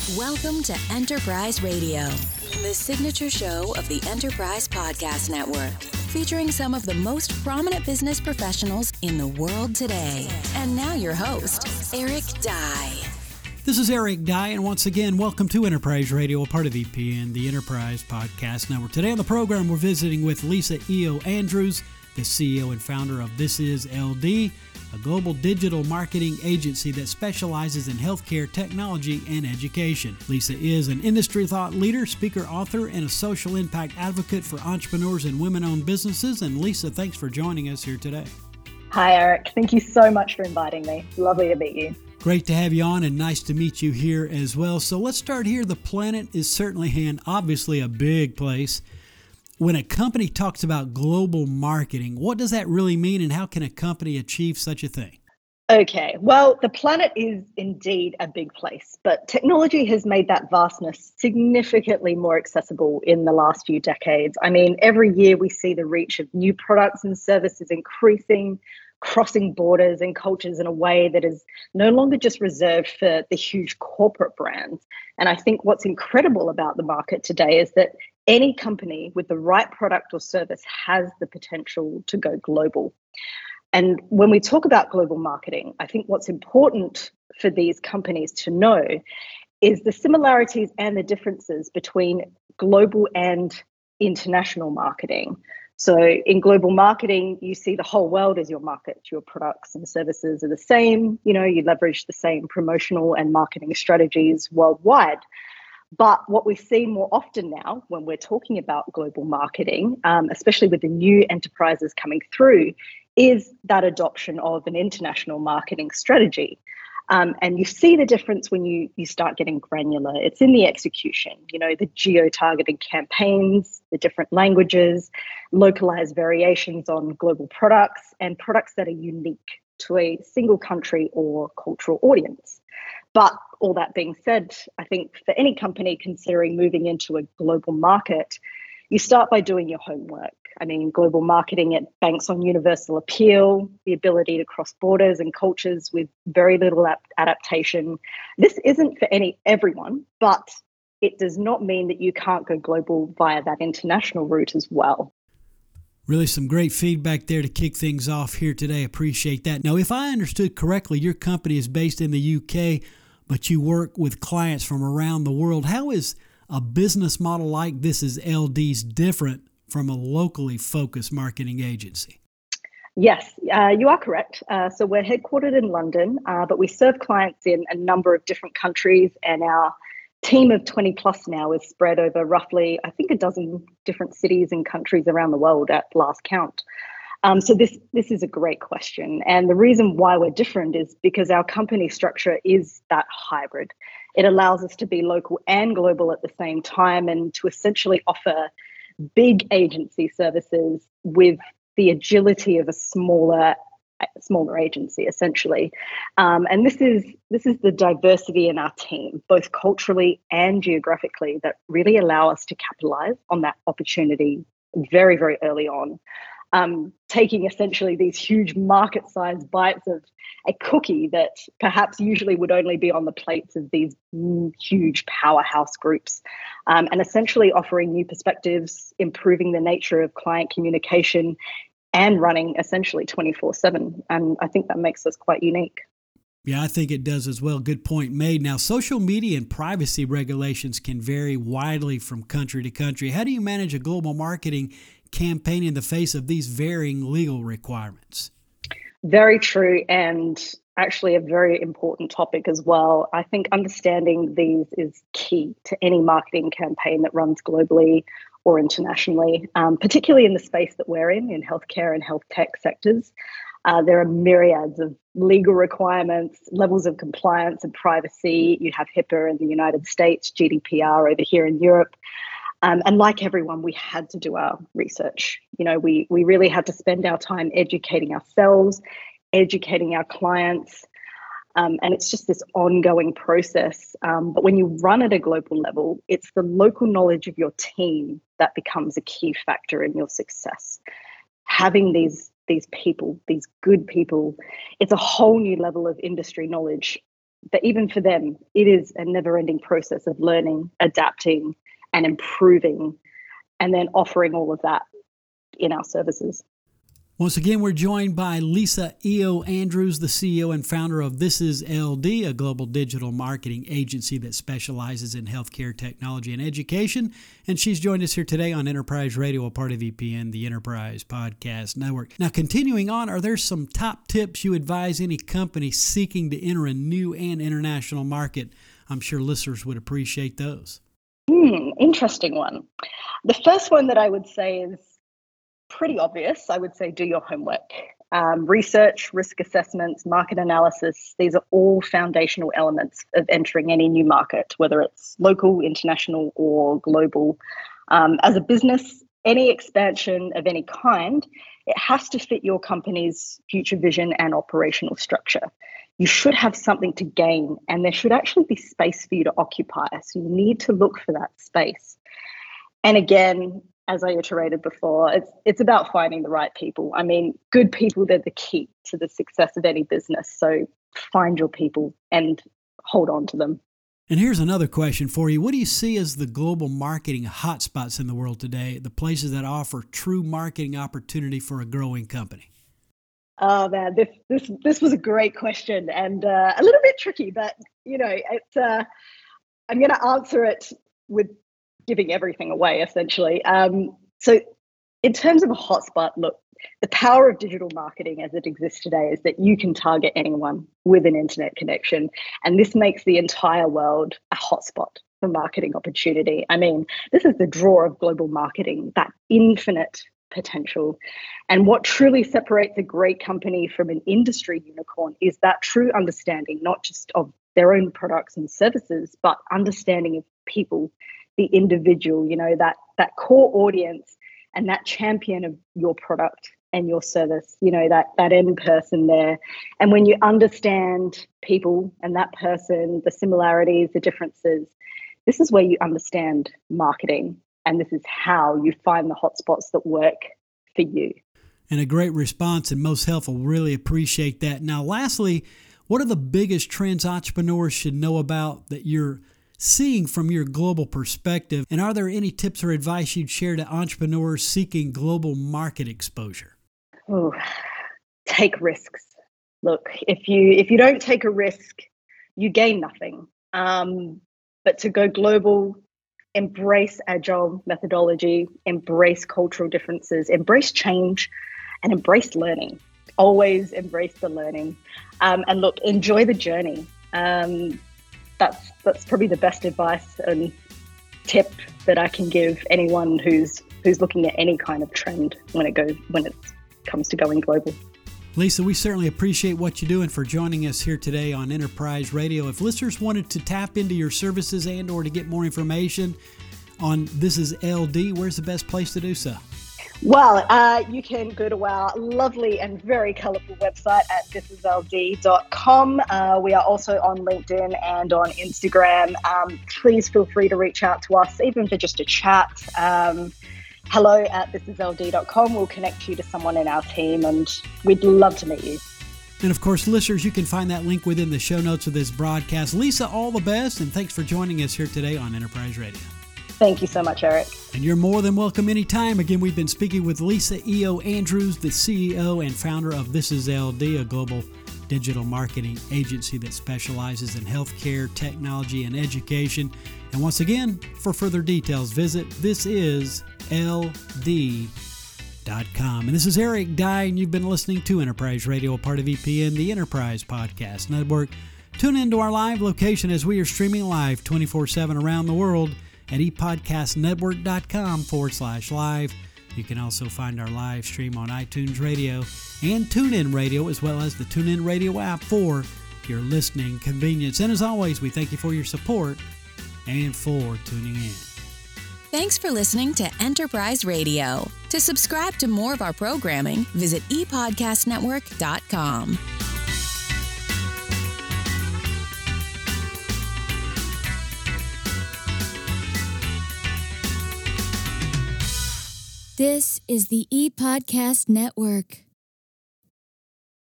Welcome to Enterprise Radio, the signature show of the Enterprise Podcast Network, featuring some of the most prominent business professionals in the world today. And now your host, Eric Dye. This is Eric Dye, and once again, welcome to Enterprise Radio, a part of EPN, the Enterprise Podcast Network. Today on the program, we're visiting with Lisa E.O. Andrews, the CEO and founder of This Is LD, a global digital marketing agency that specializes in healthcare technology and education. Lisa is an industry thought leader, speaker, author, and a social impact advocate for entrepreneurs and women-owned businesses. And Lisa, thanks for joining us here today. Hi, Eric. Thank you so much for inviting me. Lovely to meet you. Great to have you on, and nice to meet you here as well. So let's start here. The planet is certainly obviously a big place. When a company talks about global marketing, what does that really mean, and how can a company achieve such a thing? Okay, well, the planet is indeed a big place, but technology has made that vastness significantly more accessible in the last few decades. I mean, every year we see the reach of new products and services increasing, crossing borders and cultures in a way that is no longer just reserved for the huge corporate brands. And I think what's incredible about the market today is that any company with the right product or service has the potential to go global. And when we talk about global marketing, I think what's important for these companies to know is the similarities and the differences between global and international marketing. So in global marketing, you see the whole world as your market. Your products and services are the same. You leverage the same promotional and marketing strategies worldwide. But what we see more often now when we're talking about global marketing, especially with the new enterprises coming through, is that adoption of an international marketing strategy. And you see the difference when you start getting granular. It's in the execution, the geo-targeted campaigns, the different languages, localized variations on global products, and products that are unique to a single country or cultural audience. But all that being said, I think for any company considering moving into a global market, you start by doing your homework. I mean, global marketing, it banks on universal appeal, the ability to cross borders and cultures with very little adaptation. This isn't for everyone, but it does not mean that you can't go global via that international route as well. Really some great feedback there to kick things off here today. Appreciate that. Now, if I understood correctly, your company is based in the UK, but you work with clients from around the world. How is a business model like This Is LD's different from a locally focused marketing agency? Yes, you are correct. So we're headquartered in London, but we serve clients in a number of different countries, and our team of 20 plus now is spread over roughly, I think, a dozen different cities and countries around the world at last count. So this is a great question. And the reason why we're different is because our company structure is that hybrid. It allows us to be local and global at the same time, and to essentially offer big agency services with the agility of a smaller agency, essentially. And this is the diversity in our team, both culturally and geographically, that really allow us to capitalize on that opportunity very, very early on. Taking essentially these huge market-sized bites of a cookie that perhaps usually would only be on the plates of these huge powerhouse groups, and essentially offering new perspectives, improving the nature of client communication, and running essentially 24/7. And I think that makes us quite unique. Yeah, I think it does as well. Good point made. Now, social media and privacy regulations can vary widely from country to country. How do you manage a global marketing campaign in the face of these varying legal requirements? Very true, and actually a very important topic as well. I think understanding these is key to any marketing campaign that runs globally or internationally, particularly in the space that we're in healthcare and health tech sectors. There are myriads of legal requirements, levels of compliance and privacy. You have HIPAA in the United States, GDPR over here in Europe. And like everyone, we had to do our research. We really had to spend our time educating ourselves, educating our clients. And it's just this ongoing process. But when you run at a global level, it's the local knowledge of your team that becomes a key factor in your success. Having these people, these good people, it's a whole new level of industry knowledge that even for them, it is a never-ending process of learning, adapting, and improving, and then offering all of that in our services. Once again, we're joined by Lisa E.O. Andrews, the CEO and founder of This Is LD, a global digital marketing agency that specializes in healthcare technology and education. And she's joined us here today on Enterprise Radio, a part of EPN, the Enterprise Podcast Network. Now, continuing on, are there some top tips you advise any company seeking to enter a new and international market? I'm sure listeners would appreciate those. Interesting one. The first one that I would say is pretty obvious. I would say do your homework. Research, risk assessments, market analysis, these are all foundational elements of entering any new market, whether it's local, international, or global. As a business, any expansion of any kind, it has to fit your company's future vision and operational structure. You should have something to gain, and there should actually be space for you to occupy. So you need to look for that space. And again, as I iterated before, it's about finding the right people. I mean, good people, they're the key to the success of any business. So find your people and hold on to them. And here's another question for you. What do you see as the global marketing hotspots in the world today, the places that offer true marketing opportunity for a growing company? Oh man, this was a great question and a little bit tricky, but it's I'm going to answer it with giving everything away, essentially. So in terms of a hotspot, look, the power of digital marketing as it exists today is that you can target anyone with an internet connection. And this makes the entire world a hotspot for marketing opportunity. I mean, this is the draw of global marketing, that infinite potential. And what truly separates a great company from an industry unicorn is that true understanding, not just of their own products and services, but understanding of people, the individual, that core audience and that champion of your product and your service, that end person there. And when you understand people and that person, the similarities, the differences, this is where you understand marketing. And this is how you find the hotspots that work for you. And a great response and most helpful. Really appreciate that. Now, lastly, what are the biggest trends entrepreneurs should know about that you're seeing from your global perspective? And are there any tips or advice you'd share to entrepreneurs seeking global market exposure? Oh, take risks. Look, if you don't take a risk, you gain nothing. But to go global, embrace agile methodology, embrace cultural differences, embrace change, and embrace learning. Always embrace the learning. And look, enjoy the journey. That's probably the best advice and tip that I can give anyone who's looking at any kind of trend when it comes to going global. Lisa, we certainly appreciate what you're doing for joining us here today on Enterprise Radio. If listeners wanted to tap into your services and or to get more information on This Is LD, where's the best place to do so? Well, you can go to our lovely and very colorful website at thisisld.com. We are also on LinkedIn and on Instagram. Please feel free to reach out to us, even for just a chat. Hello at thisisld.com. We'll connect you to someone in our team, and we'd love to meet you. And of course, listeners, you can find that link within the show notes of this broadcast. Lisa, all the best, and thanks for joining us here today on Enterprise Radio. Thank you so much, Eric. And you're more than welcome anytime. Again, we've been speaking with Lisa E.O. Andrews, the CEO and founder of This Is LD, a global digital marketing agency that specializes in healthcare, technology, and education. And once again, for further details, visit thisisld.com. And this is Eric Dye, and you've been listening to Enterprise Radio, a part of EPN, the Enterprise Podcast Network. Tune into our live location as we are streaming live 24/7 around the world at epodcastnetwork.com/live. You can also find our live stream on iTunes Radio and TuneIn Radio, as well as the TuneIn Radio app for your listening convenience. And as always, we thank you for your support and for tuning in. Thanks for listening to Enterprise Radio. To subscribe to more of our programming, visit epodcastnetwork.com. This is the ePodcast Network.